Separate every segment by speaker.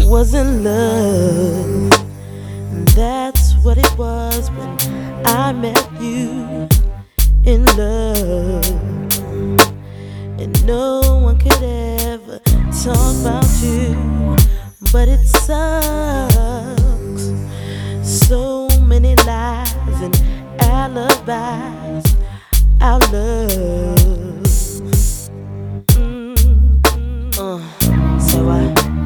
Speaker 1: was in love. That's what it was when I met you. In love. And no one could ever talk about you. But it sucks. So many lies and alibis. Our love. So I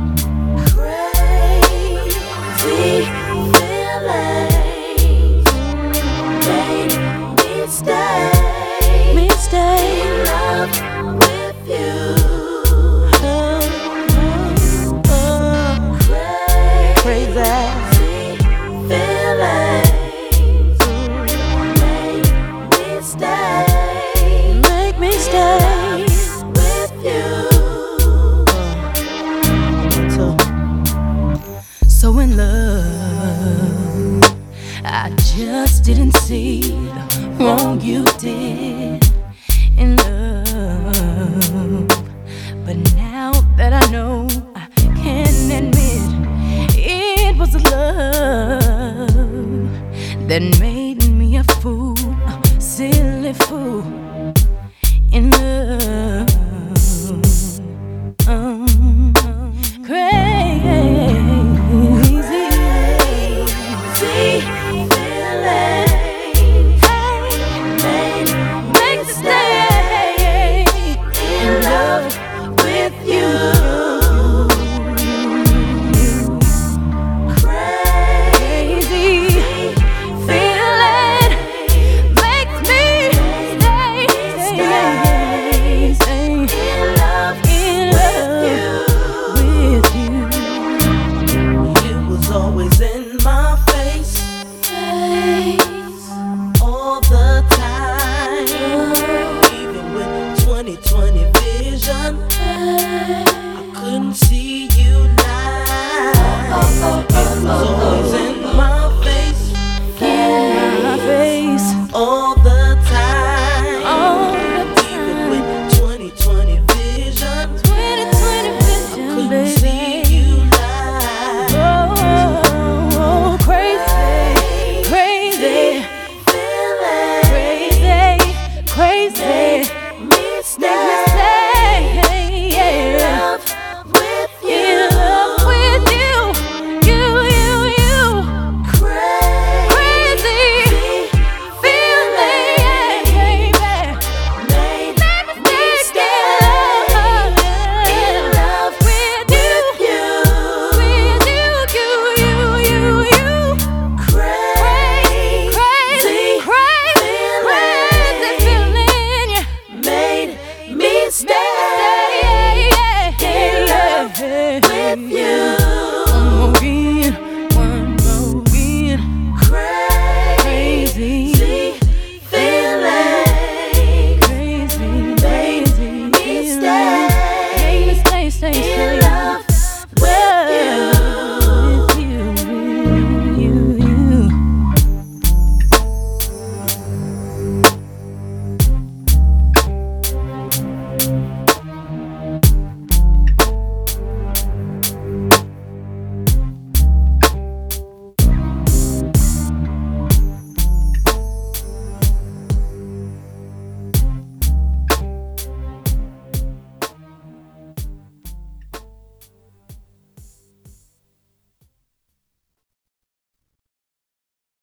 Speaker 1: crazy feelings made me stay in love with you. Crazy feelings make me stay with you. So in love, I just didn't see the wrong you did in love. But now that I know, I can admit it was love that made me a fool, a silly fool in love. Always in my face, all the time. Even with 20/20 vision, I couldn't see you now. It was always in